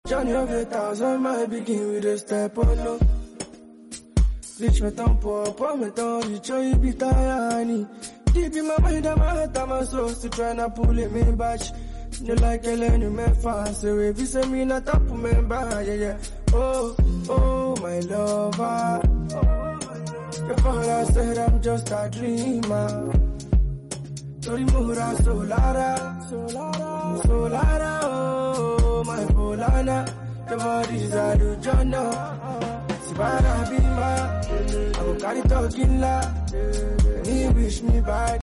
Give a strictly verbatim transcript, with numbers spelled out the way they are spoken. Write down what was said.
Johnny of a thousand, my begin with a step on low. Reach me down, pour, pour me down, reach you be tiny. Deep in my mind, I'm out of my soul, still tryna pull it me back. You like a lane, you make fast, so if you say me not up, remember, yeah, yeah. Oh, oh, my lover. Your father said I'm just a dreamer. Tori Mura, Solara, Solara, Solara, oh, my Polana. Your body's a do Jono. Sibara Bima, I will carry talking la. And he wish me bad.